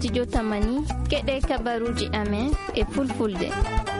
Studio Tamani keɗe kabaruji amen e fulfulde.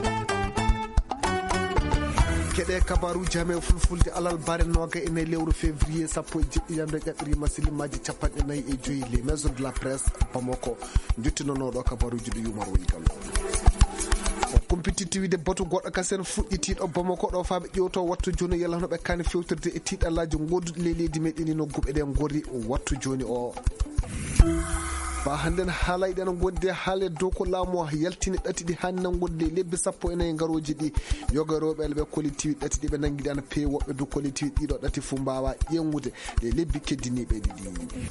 keɗe kabaruji amen fulfulde alal bare noga ene lewru février sappo e jeɗɗi ƴaɓɓiri masilimaji 45 les maisons de la presse Bamako jottinonoɗo kabaruji ɗo yumar woni kam compétitivité batu goɗɗo kasen fuɗɗitiɗo Bamako ɗo faaɓe ƴewto wattu joni yalanoɓe kane fewtirde e tiɗallaji goduɗi leydi meɗen no guɓeɗen gori wattu joni o ba handen haalayɗen gonde haale dow ko laamu yaltini ɗati ɗi hanne gonde lebbi 14 garoji ɗi yoga rewɓe ɓe collectif ɗati ɗi ɓe nanguiɗi ana peewi woɓɓe du collectif ɗiɗo ɗati fu mbawa ƴengude ɗe lebbi keddiniɓe ɗiɗi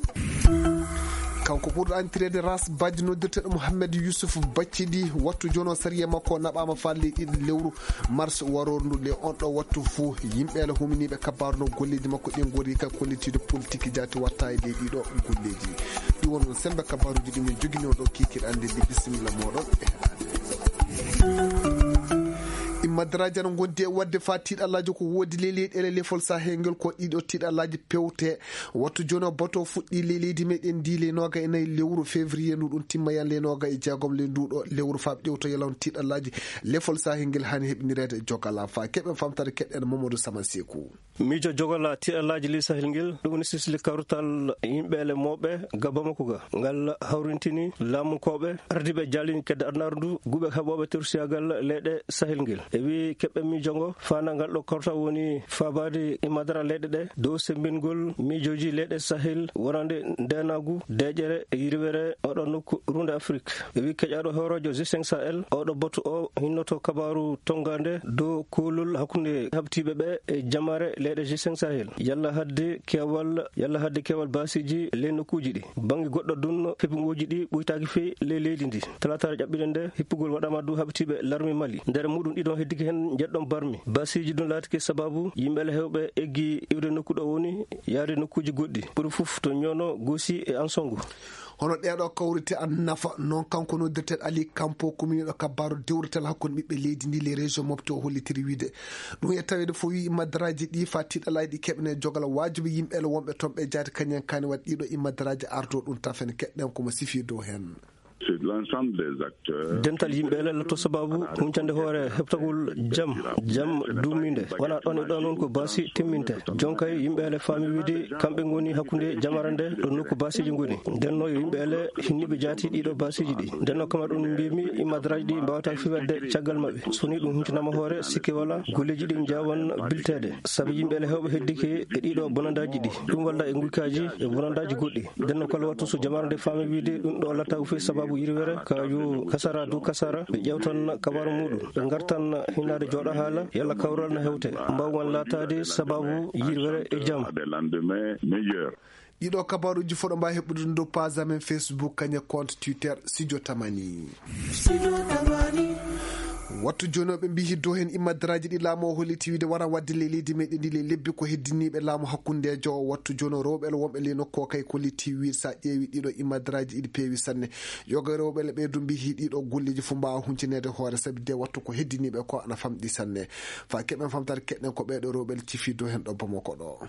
kanko ɓurɗo entrede ras badji noddirteɗo Mouhamed Youssouf Bathily wattu jono sariya makko naɓama falle ɗiɗi lewru mars waroru le on ɗo wattu fou yimɓeele huminiɓe kabaru no golleji makko ɗi gori ka collectif politique jati watta e ley ɗiɗo golleji ɗi won sembe kabaruji ɗi min joguino ɗo kikiɗe ande ɗi bisimilla moɗon imadaraji no gondi e wadde fa tiɗallaji ko woodi leyɗele lefol sahengel ko ɗiɗo tiɗallaji pewte wattu joni o bato fuɗɗi leydi meɗen ndi le noga e nayyi lewru février nduɗum timmayan le noga e jeegom le nduɗo lewru faɓe ƴewto yalon tiɗallaji lefol sahengel hani heɓinirede jogala fa keɓen famtade keɗɗen Mamadou Saman Sekou miijo jogala tiɗallaji li sahel ngel ɗum woni sisli kawrutal yimɓele moɓe ga Bamako ga ngal hawrintini laamukoɓe ardiɓe jalini kedde arnaru ndu guɓe heɓoɓe tersiyagal leyɗe sahel ngel e wi keɓɓe miijongo fana ngal ɗo korta woni fabade imadara leyɗe ɗe dow sembingol miijoji leyɗe sahel wonande ndenagu deƴere e yirwere oɗo nokku runde Afrique e wi keƴaɗo hewrojo G5 Sahel oɗo batu o hinnoto kabaru tongande dow kuulol hakkude habtiɓe ɓe e jamare leyɗe G5 Sahel yalla hadde kewal basiji ley nokkuji ɗi bangi goɗɗo dun hippugoji ɗi ɓuytaki fewi ley leydi ndi talatare ƴaɓɓiɗe nde hippugol waɗama dow habtiɓe larmi Mali nder muɗum ɗiɗon heddiki hen jeɗɗon barmi basiji ɗum laatike sababu yimɓele hewɓe eggi iwde nokku ɗo woni yaade nokkuji goɗɗi ɓuri foof to ñono Gossi e Ansongo hono ɗeɗo kawrite an nafa noon kanko noddirten Ali Campo kuminiɗo kabaru dewretel hakkude ɓiɓɓe leydi ndi les région mofte o hollitiri wiide ɗum e tawede fo wi imadaraji ɗi fa tiɗalaji ɗi keɓne jogala wajibi yimɓele wonɓe toon ɓe jaade kañen kani waɗi ɗiɗo imadaraji ardo ɗum tafen keɗɗen komo sifi dow hen dental yimɓeele lotto sababu huncande hoore heɓtagol jam duuminde wona ɗon e ɗon noon ko baasi timminte jonkay yimɓeele faami wiide kamɓe goni hakkude jamarande ɗo nokku basiji goni ndenno yo yimɓeele hinniɓe jaati ɗiɗo basiji ɗi ndenno kama ɗum mbimi imadaraji ɗi mbawata fiwedde caggal mabɓe soni ɗum huncinama hoore sikki wala golleji ɗi jawan biltede saabu yimɓeele hewɓe heddiki e ɗiɗo bonandaji ɗi ɗum walla e guykaji e bonandaji goɗɗi ndenno kala wattu so jamarande faami wiide ɗum ɗo latta ko fewi sababu yirwere kaju kasara du kasara ɓe ƴewtan kabaru muɗum ɓe gartan hinnade jooɗo haala yalla kawral no hewte mbawman laatade sababu yirwere e jaam ɗiɗo kabaruji foɗo mbawi heɓɓude dow page amen Facebook kañe compte Twitter Studio Tamani wattu joni ɓe mbi dow hen imadaraji ɗi laamu o holliti wiide wara wadde le leydi meɗen ndi le lebbi ko heddiniɓe laamu hakkundejo o wattu joni rewɓele wonɓe le nokku o kay kolliti wi sa ƴeewi ɗiɗo imadaraji ɗiɗi peewi sanne yoga rewɓele ɓe du mbi ɗiɗo golleji fu mbawa huncinede hoore saabi de wattu ko heddiniɓe ko ana famɗi sanne fa keɓen famtade keɗɗen ko ɓeɗo rewɓele cifi dow hen ɗo Bamako ɗo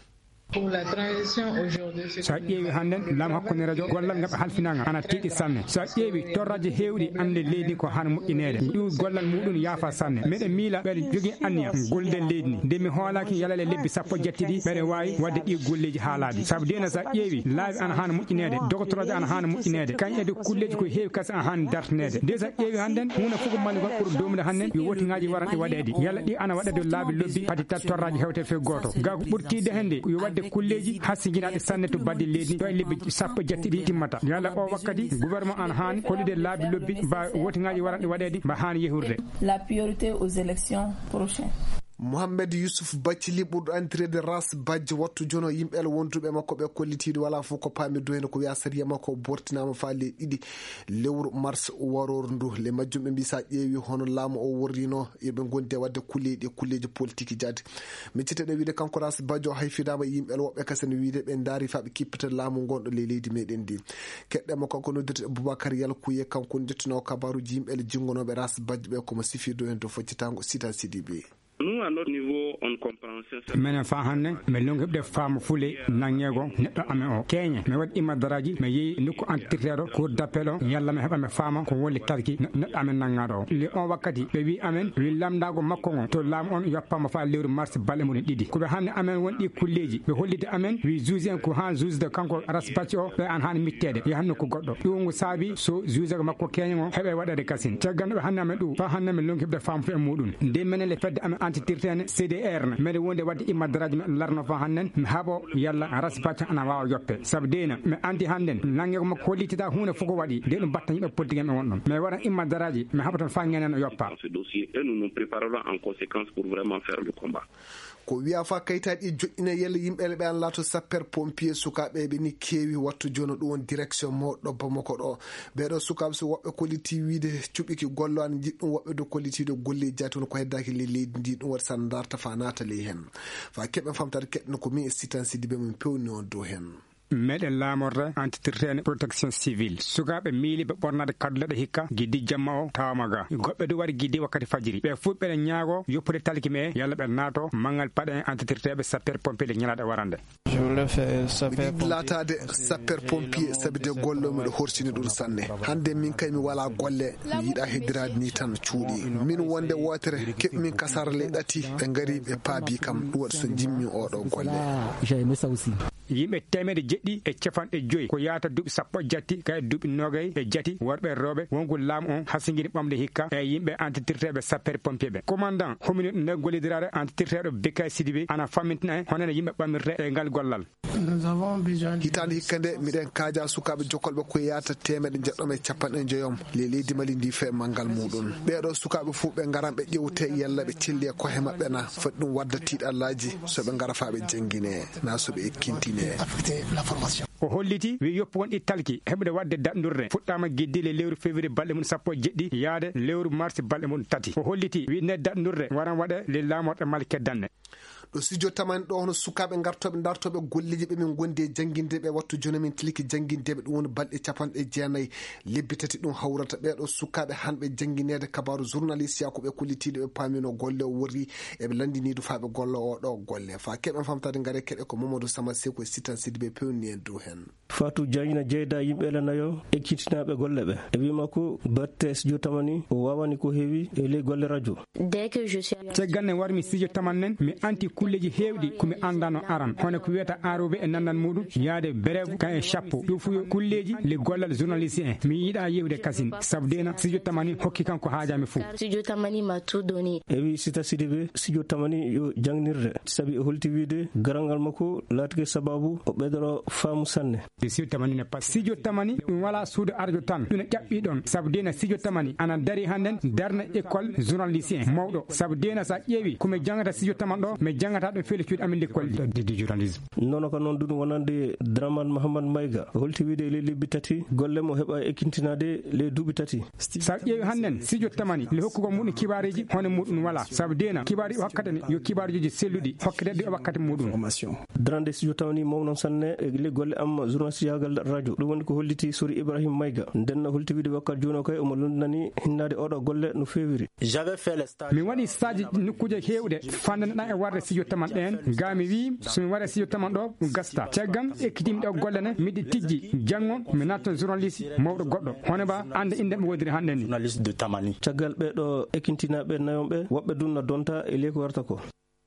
sa ƴeewi hannden laamu hakkunde radio gollal ngal ɓe halfinaga ana tiiɗi sanne sa ƴeewi torraji hewɗi ande leydi ko han moƴƴinede ɗum gollal muɗum yaafa sanne meɗen miila ɓeɗe jogui anniya golden leydi ni nde mi hoolaki yalale lebbi 17 ɓeɗe wawi wadde ɗi golleji haalaɗi saabu dena sa ƴeewi laabi ana hana moƴƴinede doctoraji ana hana moƴƴinede kañ ede kulleji ko heewi kasi ana hana dartinede nde sa ƴeewi hannden hunde fof ko mani goɗ ɓuuri domude hannden yo wotiŋaji waran ɗi waɗede yalla ɗi ana waɗede laabi lobbi padi tat torraji hewtede fe goto ga ko ɓurtide hende yo wadde kulleji hassijinaɗe sanne to badde leydi ɗo e lebbi 17 timmata yalla o wakkati gouvernement an hani hollude laabi lobbi mba wotiŋaji waranɗe waɗede mba hani yehurde la priorité aux élections prochaines. Mouhamed Youssouf Bathily ɓurɗo entrede ras badje wattu jono yimɓele wonduɓe makko ɓe kollitiɗo wala fof ko paami do hen ko wiya sariya makko bortinama fa le ɗiɗi lewru mars waroru ndu le majjum ɓe mbi sa ƴeewi hono laamu o worrino yoɓe gondi wadde kulleji politique jaade micciteɗe wiide kanko ras badje o hayfinama yimɓele woɓɓe kasene wiide ɓe daari fa ɓe kippita laamu gonɗo le leydi meɗen ndi keɗɗema kanko noddirte Boubacar Yalkouye kanko jettinowo kabaruji yimɓele jingonoɓe ras badje ɓe komo sifi do hen to foccitago Sita Sidibé. Nous, à notre niveau on compréhension mena fa hanne me longo hebde faamu fule nangego neddo ame o kenya me wadi imadaraji me yi nuko antirero ko d'appelo yalla me heba me faama ko wolli tarki neddo ame nangado li on wakati be wi amen wi lamdago makko on to lam on yoppama fa lewru mars balle mun didi ko be hanne amen wondi kulleji be hollide amen wi juuzen ko han juusde kanko raspati o be an han mittede yi hanno ko goddo dum saabi so juuze makko kenya on hebe wadade kasin tagando be hanne amen du fa hanne me longo hebde faamu fe mudun de menele fedde amen antitirtene CDR na mede wonde wadde imadaraji me larno fa hannen mi habo yalla raspati ana waaw yoppe sabdena me andi handen nange ko makko hollitita hunde fuko wadi de dum batta yimbe politique me wonnon mais wara imadaraji me habaton fa ngenen yoppa ce dossier et nous nous préparerons en conséquence pour vraiment faire le combat. Ko wiya fa kayitaji joƴƴina yelle yimɓe ɓe an laato sapper pompier sukaɓe ɓe ni keewi wattu joni ɗum won direction moɗo bamako ɗo ɓeɗo sukaɓe so woɓɓe kolliti wiide cuɓiki gollo an jiɗɗum woɓɓe do kollitiɗo golleji jati on ko heddaki le leydi ndi ɗum waɗi san darta fa naata ley hen fa keɓen famtade keɗno ko min e Sitan Sidibé min pewni on dow hen meɗen laamorde antitirtene protection civile sukaɓe miili ɓe ɓornade kadduleɗe hikka giddi jamma o tawamaga goɓɓe du waɗi giddi wakkati fajiri ɓe fuɗ ɓeɗe ñaago yoppude talki me yalla ɓe naato mangal paɗe antitirteɓe sapper pompier de ñalade warande miɗi laatade sapper pompier sabi de gollo miɗo horsini ɗum sanne hande min kay mi wala golle mi yiiɗa heddirade ni tan cuuɗi min wonde wotere keɓi min kasarle ɗati ɓe gari ɓe paabi kam ɗum waɗi so jimmi oɗo golle yimɓe temede jeɗɗi e capanɗe joyi ko yaata duuɓi sappo jatti kay duuɓi nogay e jati worɓe e rewɓe wonko laamu on hasiguini ɓamde hikka e yimɓe antitirteɓe sapper pompier ɓe commandant homini nde gollidirade antitirteɗo Bekay Sidibé ana fammintina en honene yimɓe ɓammirte e ngal gollal hitande hikka nde miɗen kaaja sukaɓe jokkolɓe ko yaata temeɗe jeɗɗom e capanɗe joyom le leydi Mali ndi fe manggal muɗum ɓeɗo sukaɓe fuu ɓe garan ɓe ƴewte yalla ɓe cilli e kohe mabɓe na foti ɗum wadda tiiɗallaji soɓe gara fa ɓe jangguine na soɓe ekkintine o holliti wi yoppu won talki heɓde wadde daɗdurde fuɗɗama guiddi le lewru février balɗe mum sappo jeɗɗi yaade lewru mars balɗe mum tati o holliti wi nde daɗdurde waran waɗe le laamorɗe Mali keddanɗe ɗo studio tamani ɗo hono sukaɓe gartoɓe dartoɓe golleji ɓe min gondi e jangguindeɓe wattu joni min tiliki jangguindeɓe ɗum woni balɗe capanɗe jeenayyi lebbi tati ɗum hawrata ɓeɗo sukaɓe hanɓe jangguinede kabaru journaliste yakoɓe kollitiɗo ɓe paamino golle o wori eɓe landiniɗo faɓe golle oɗo golle fa keɓen famtade gaare keɗe ko Mamadou Sama Seko e Sitan Sidibé pewni en dow hen Fatou Diagne jeyda yimɓe lanayo ekkitinaɓe golle ɓe e wima ko batte studio tamani o wawani ko heewi e ley golle radio cegganne warmi studio tamannen mi anti kulleji heewɗi komi andano aran hono ko wiyata aroɓe e nandan muɗum yaade brève kan e chapeau ɗum fu kulleji le gollal journaliste en mi yiiɗa yewde kasin sabu dena studio tamani hokki kanko haajami fou studio tamani ma tout donné e wi Sitan Sidibé studio tamani yo jangnirde sabi o holti wiide garangal makko laatike sababu o ɓeydoro faamu sanne studio tamani ne pas studio tamani ɗum wala suudu arjo tan ɗum ƴaɓɓi ɗon sabu dena studio tamani ana dari hannden darna école journaliste en mawɗo sabu dena sa ƴeewi komi jangata studio taman ɗo mi jangata ɗum feele cuuɗi amin l'école de journalisme nono ko noon ɗum wonande Dramane Mahamad Mayga holti wiide le lebbi tati golle mo heɓa ekkintinade le duuɓi tati sa ƴeewi hannden studio tamani le hokkugo muɗum kibareji hono muɗum wala sabu dena kibaruji hokkatene yo kibaruji selluɗi hokkateɗe o wakkati muɗum darande studio tamani mawnon sanne e le golle am journaliste yagal radio ɗum woni ko holliti Sori Ibrahima Mayga nden holti wiide wakkat joni o kay omo londinani hinnade oɗo golle no fewiri mi waɗi stage nokkuje hewɗe fandaneɗa e warde studio taman ɗen ga mi wi somi waɗa studio taman ɗo gasta caggal ekkitimi ɗo golle ne miɗi tijji janggo mi natton journaliste mawɗo goɗɗo hono ba ande inde mi wodiri hande ni caggal ɓeɗo ekkintinaɓe nayonɓe woɓɓe dunna donta e ley ko warta ko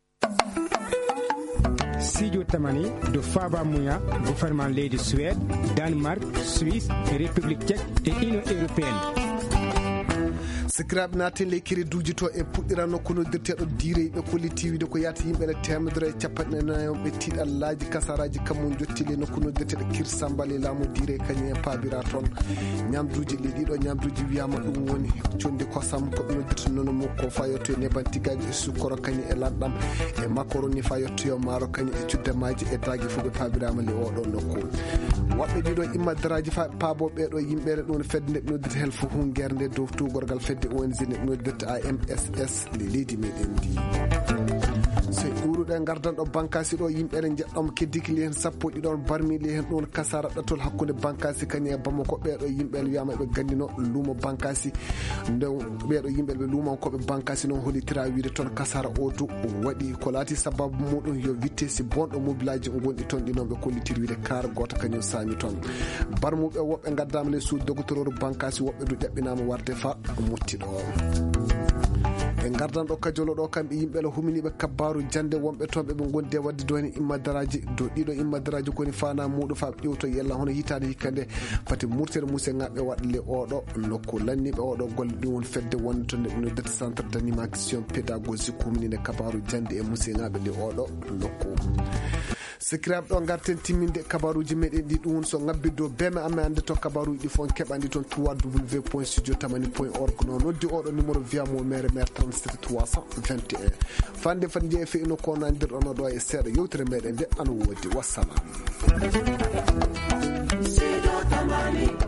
studio tamani do Faba Mouya gouvernement leydi Suède Danemark Suisse République tchèque et Union européenne sikiraɓe naten ley créduji to e puɗɗiranno ko noddirteɗo diire ɓe kolliti wiide ko yata yimɓe ne temedere capanɗe nayon ɓe tiiɗallaji kasaraji kammum jottile nokku noddirteɗo kirsambal e laamu diire kañum en paabira toon ñamduji ɗi ɗiɗo ñamduji wiyama ɗum woni condi kosam koɓe noddirta nono mukko fa yetto e nebantigaji e sukkoro kañum e lanɗam e macaroni fa yettoyo maaro kañum e cuddemaji e dague fof ɓe paabirama le oɗo nokku woɓɓe ɗiɗo immaddaraji fa paabo ɓeɗo yimɓere ɗum fedde nde ɓe noddirta hel fo hunguerde dow tugorgal fedde ONG ne noddirta AMSS le leydi meɗen ndi so tedduɗe gardanɗo bankasi ɗo yimɓe ne jeɗɗom keddikili hen sappo ɗiɗon barmili hen ɗon kasara ɗatol hakkude bankasi kañum e Bamako. ɓeɗo yimɓe wiyama ɓe gandino luumo bankasi nde ɓeɗo yimɓe ɓe luumankoɓe bankasi noon hollitira wiide toon kasara o du waɗi ko laati sababu muɗum yo wittesi bonɗo mobilaji gonɗi toon ɗi noon ɓe kollitiri wiide kar goto kañum saami toon. barmuɓe woɓɓe gaddama le suudu doctoreur bankasi, woɓɓe du ƴaɓɓinama warde fa muttiɗo. e gardan ɗo kajolo ɗo kamɓe yimɓe la huminiɓe kabbaru jande wonɓe toon ɓe gondi e wadde do hen immadaraji do ɗiɗo immadaraji koni fana muɗum fa ƴewto yella hono hitade hikkande fati murtere muse ngaɓe waɗle oɗo nokku lanniɓe oɗo golle ɗum won fedde wonde to neɗɗo noddata centre d' animation pédagogique huminine kabaru jande e muse ngaɓe le oɗo nokku. sikiraɓe ɗo garten timminde kabaruji meɗen ɗi ɗum so ngabbi dow beme amme ande to kabaruji ɗi fof keɓandi toon www.studiotamani.org no noddi oɗo numéro wiyamo maire 37 321 fande fati jeeyi feino kono andirɗono ɗo e seeɗa yewtere meɗen nde ana woodi wassalam.